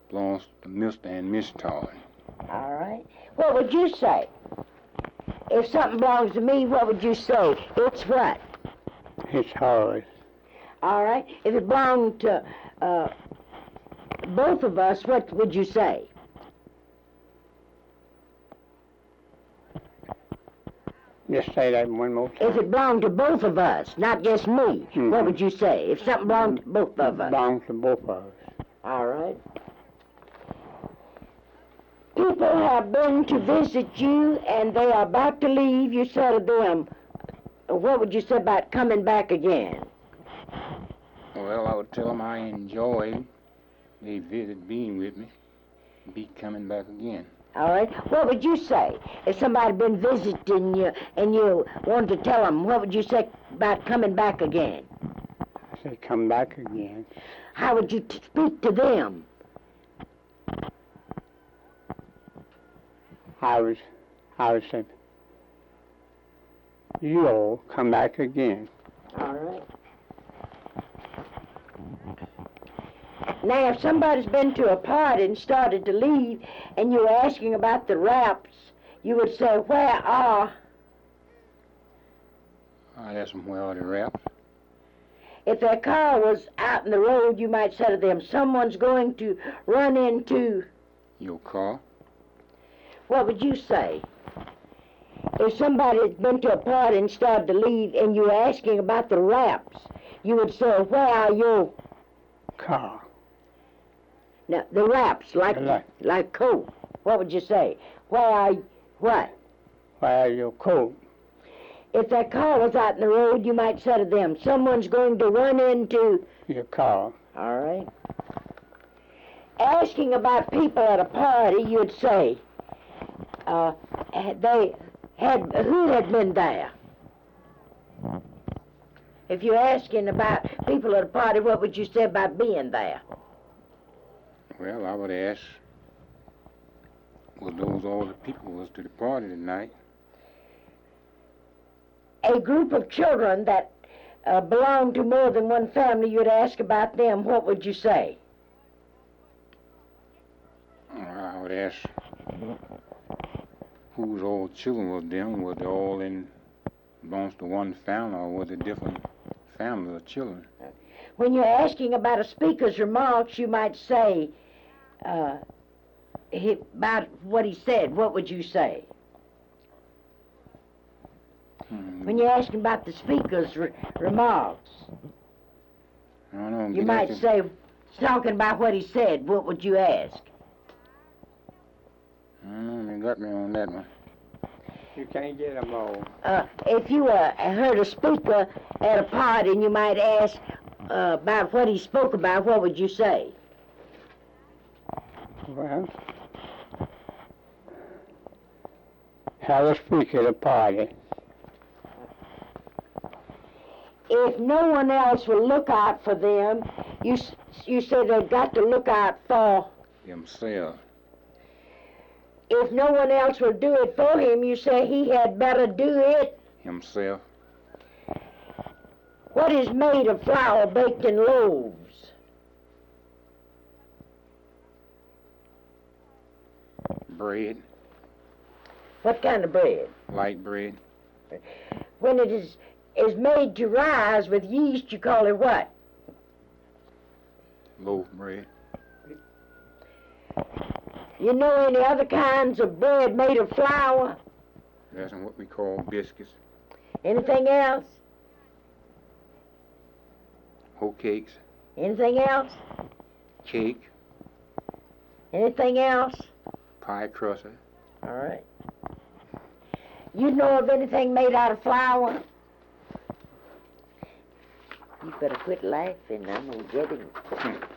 belongs to Mr. and Miss Todd. All right. What would you say? If something belongs to me, what would you say? It's what? It's hard. All right. If it belonged to both of us, what would you say? Just say that one more time. If it belonged to both of us, not just me, what would you say? If something belonged to both of us. Belongs to both of us. All right. People have been to visit you and they are about to leave. You say to them, what would you say about coming back again? Well, I would tell them I enjoy they visit being with me, be coming back again. All right. What would you say if somebody had been visiting you and you wanted to tell them? What would you say about coming back again? I say, come back again. How would you speak to them? I would say, you'll come back again. All right. Now, if somebody's been to a party and started to leave, and you're asking about the wraps, you would say, where are? I'd ask them where are the wraps. If their car was out in the road, you might say to them, someone's going to run into your car. What would you say? If somebody had been to a party and started to leave, and you were asking about the wraps, you would say, where are your car? Now, the wraps, like coat. What would you say? Where are what? Where are your coat? If that car was out in the road, you might say to them, someone's going to run into your car. All right. Asking about people at a party, you'd say, who had been there? If you're asking about people at a party, what would you say about being there? Well, I would ask, were those all the people was to the party tonight? A group of children that belonged to more than one family, you'd ask about them, what would you say? I would ask whose all children was them. Was they all belongs to one family, or was it different families of children? When you're asking about a speaker's remarks, you might say about what he said. What would you say? When you're asking about the speaker's remarks, I don't know, you might say, talking about what he said, what would you ask? I don't know, you got me on that one. You can't get them all. If you heard a speaker at a party and you might ask about what he spoke about, what would you say? Well, have a speaker at a party. If no one else will look out for them, you say they've got to look out for themselves. If no one else will do it for him, you say he had better do it himself. What is made of flour baked in loaves? Bread. What kind of bread? Light bread. When it is made to rise with yeast, you call it what? Loaf bread. You know any other kinds of bread made of flour? That's what we call biscuits. Anything else? Hoe cakes. Anything else? Cake. Anything else? Pie crusted. All right. You know of anything made out of flour? You better quit laughing. I'm gonna get him.